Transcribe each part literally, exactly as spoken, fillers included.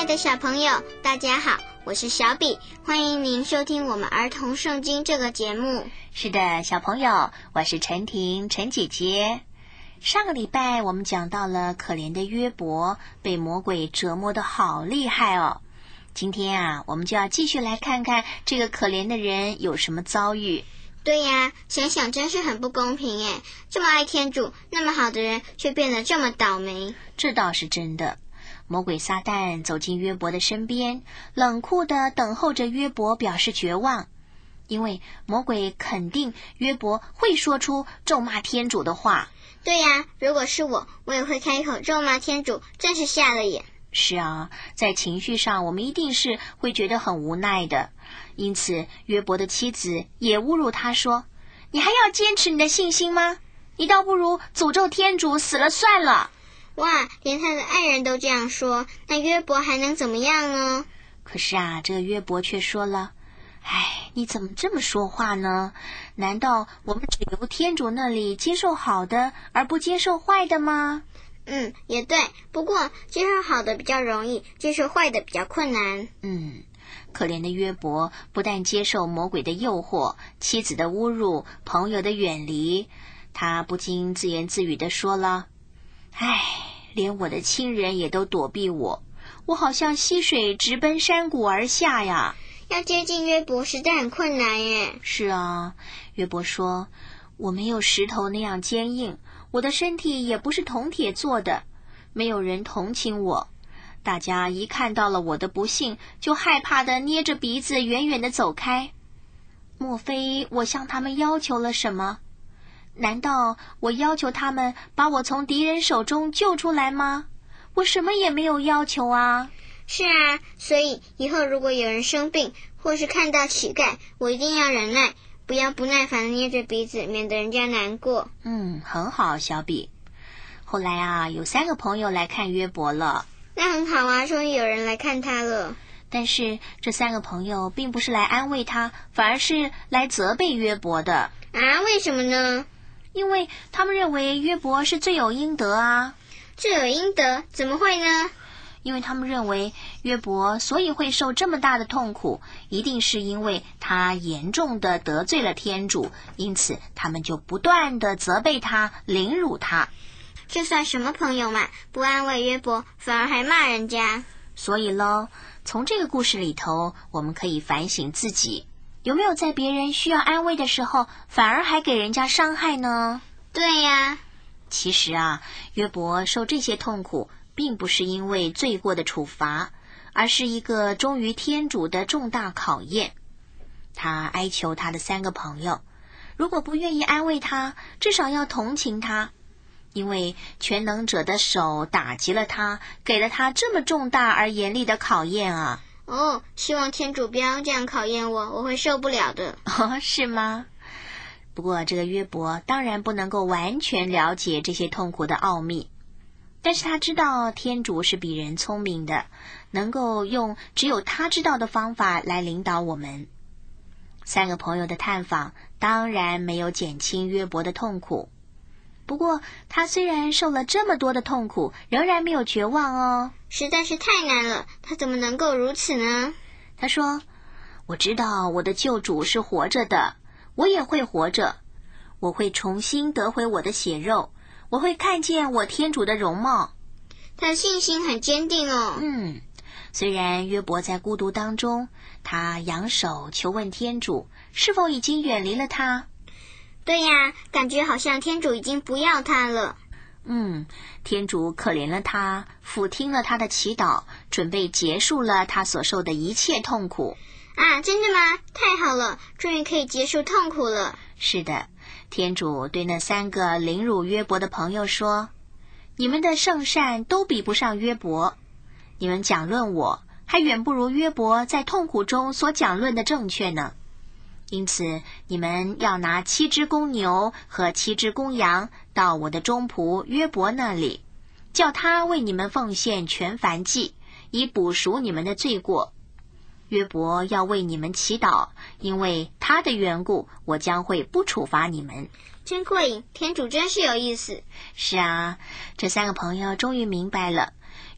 爱的小朋友，大家好，我是小比，欢迎您收听我们儿童圣经这个节目。 是的，小朋友，我是陈婷，陈姐姐。上个礼拜我们讲到了可怜的约伯被魔鬼折磨得好厉害哦。今天啊，我们就要继续来看看这个可怜的人有什么遭遇。 对呀，想想真是很不公平耶，这么爱天主，那么好的人却变得这么倒霉。 这倒是真的。魔鬼撒旦走进约伯的身边，冷酷地等候着约伯表示绝望，因为魔鬼肯定约伯会说出咒骂天主的话。 对呀，如果是我，我也会开口咒骂天主，真是瞎了眼。 是啊，在情绪上我们一定是会觉得很无奈的。因此约伯的妻子也侮辱他说，你还要坚持你的信心吗？你倒不如诅咒天主死了算了。 哇，连他的爱人都这样说，那约伯还能怎么样呢？ 可是啊，这个约伯却说了，哎，你怎么这么说话呢？难道我们只由天主那里接受好的，而不接受坏的吗？ 嗯，也对，不过接受好的比较容易，接受坏的比较困难。 嗯，可怜的约伯不但接受魔鬼的诱惑，妻子的侮辱，朋友的远离，他不禁自言自语地说了，唉，连我的亲人也都躲避我，我好像溪水直奔山谷而下呀。 要接近约伯实在很困难耶。 是啊，约伯说，我没有石头那样坚硬，我的身体也不是铜铁做的，没有人同情我，大家一看到了我的不幸，就害怕地捏着鼻子远远地走开。莫非我向他们要求了什么？难道我要求他们把我从敌人手中救出来吗？我什么也没有要求啊。 是啊，所以以后如果有人生病，或是看到乞丐，我一定要忍耐，不要不耐烦地捏着鼻子，免得人家难过。 嗯，很好，小比。后来啊，有三个朋友来看约伯了。 那很好啊，终于有人来看他了。 但是这三个朋友并不是来安慰他，反而是来责备约伯的。 啊，为什么呢？ 因为他们认为约伯是罪有应得啊。 罪有应得？怎么会呢？ 因为他们认为约伯所以会受这么大的痛苦，一定是因为他严重的得罪了天主，因此他们就不断的责备他，凌辱他。 这算什么朋友嘛？不安慰约伯，反而还骂人家。 所以咯，从这个故事里头，我们可以反省自己，有没有在别人需要安慰的时候，反而还给人家伤害呢？ 对呀。 其实啊，约伯受这些痛苦，并不是因为罪过的处罚，而是一个忠于天主的重大考验。他哀求他的三个朋友，如果不愿意安慰他，至少要同情他，因为全能者的手打击了他，给了他这么重大而严厉的考验啊。 哦，希望天主不要这样考验我，我会受不了的。 哦，是吗？不过这个约伯当然不能够完全了解这些痛苦的奥秘，但是他知道天主是比人聪明的，能够用只有他知道的方法来领导我们。三个朋友的探访当然没有减轻约伯的痛苦，不过他虽然受了这么多的痛苦，仍然没有绝望哦。 实在是太难了，他怎么能够如此呢？ 他说，我知道我的救主是活着的，我也会活着，我会重新得回我的血肉，我会看见我天主的容貌。 他的信心很坚定哦。 嗯，虽然约伯在孤独当中，他扬手求问天主，是否已经远离了他？ 对呀，感觉好像天主已经不要他了。 嗯，天主可怜了他，俯听了他的祈祷，准备结束了他所受的一切痛苦。 啊，真的吗？太好了，终于可以结束痛苦了。 是的，天主对那三个凌辱约伯的朋友说，你们的圣善都比不上约伯，你们讲论我，还远不如约伯在痛苦中所讲论的正确呢。因此你们要拿七只公牛和七只公羊到我的中仆约伯那里，叫他为你们奉献全燔祭，以补赎你们的罪过。约伯要为你们祈祷，因为他的缘故，我将会不处罚你们。 真过瘾，天主真是有意思。 是啊，这三个朋友终于明白了，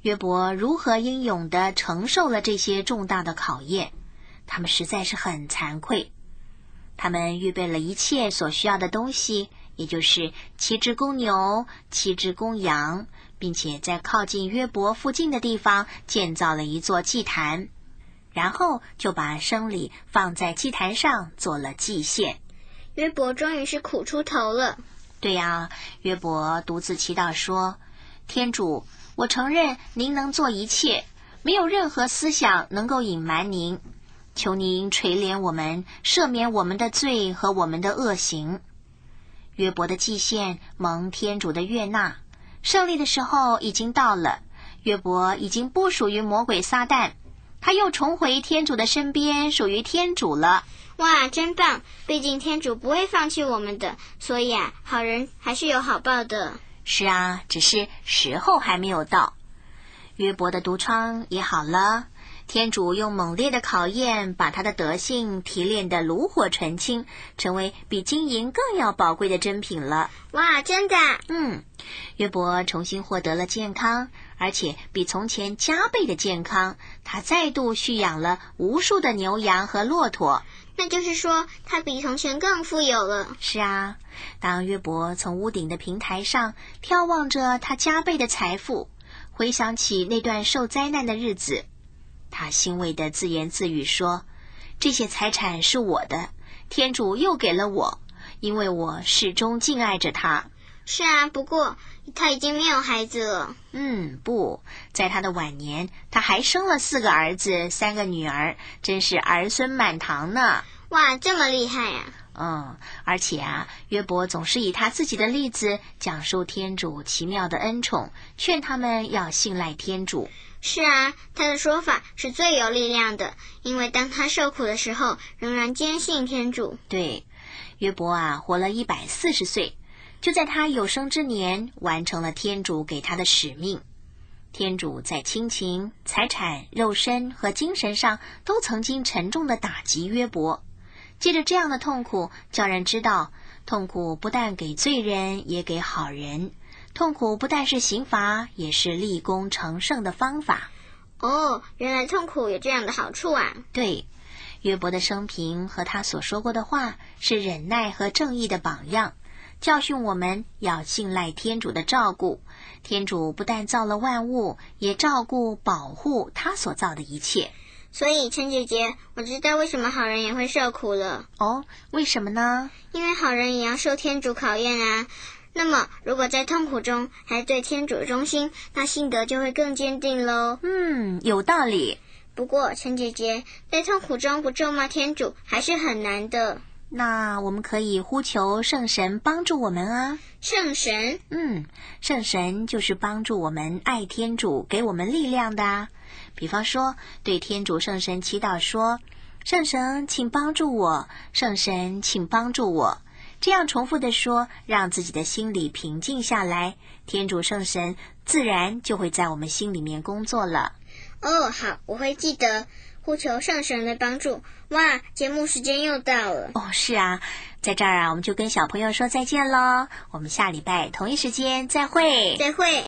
约伯如何英勇地承受了这些重大的考验，他们实在是很惭愧。他们预备了一切所需要的东西，也就是七只公牛、七只公羊，并且在靠近约伯附近的地方建造了一座祭坛，然后就把生礼放在祭坛上做了祭献。 约伯终于是苦出头了。 对呀，约伯独自祈祷说，天主，我承认您能做一切，没有任何思想能够隐瞒您，求您垂怜我们，赦免我们的罪和我们的恶行。约伯的祭献蒙天主的悦纳，胜利的时候已经到了，约伯已经不属于魔鬼撒旦，他又重回天主的身边，属于天主了。 哇，真棒！毕竟天主不会放弃我们的，所以啊，好人还是有好报的。 是啊，只是时候还没有到。约伯的毒疮也好了，天主用猛烈的考验把他的德性提炼得炉火纯青，成为比金银更要宝贵的珍品了。 哇，真的？ 嗯，约伯重新获得了健康，而且比从前加倍的健康，他再度蓄养了无数的牛羊和骆驼。 那就是说，他比从前更富有了。 是啊，当约伯从屋顶的平台上眺望着他加倍的财富，回想起那段受灾难的日子，他欣慰地自言自语说，这些财产是我的，天主又给了我，因为我始终敬爱着他。 是啊，不过他已经没有孩子了。 嗯，不，在他的晚年，他还生了四个儿子，三个女儿，真是儿孙满堂呢。 哇，这么厉害啊！ 嗯，而且啊，约伯总是以他自己的例子讲述天主奇妙的恩宠，劝他们要信赖天主。 是啊，他的说法是最有力量的，因为当他受苦的时候，仍然坚信天主。 对，约伯啊，活了一百四十岁，就在他有生之年完成了天主给他的使命。天主在亲情、财产、肉身和精神上都曾经沉重地打击约伯。借着这样的痛苦，叫人知道，痛苦不但给罪人，也给好人。痛苦不但是刑罚，也是立功成圣的方法。 哦，原来痛苦有这样的好处啊！ 对，约伯的生平和他所说过的话，是忍耐和正义的榜样，教训我们要信赖天主的照顾。天主不但造了万物，也照顾保护他所造的一切。 所以陈姐姐，我知道为什么好人也会受苦了。 哦，为什么呢？ 因为好人也要受天主考验啊。那么如果在痛苦中还对天主忠心，那信德就会更坚定咯。 嗯，有道理。 不过陈姐姐，在痛苦中不咒骂天主还是很难的。 那我们可以呼求圣神帮助我们啊。 圣神？ 嗯，圣神就是帮助我们爱天主，给我们力量的啊。比方说，对天主圣神祈祷说，圣神请帮助我，圣神请帮助我。这样重复地说，让自己的心里平静下来，天主圣神自然就会在我们心里面工作了。 哦，好，我会记得呼求圣神的帮助。哇，节目时间又到了。 哦，是啊，在这儿啊，我们就跟小朋友说再见咯。我们下礼拜同一时间再会。 再会。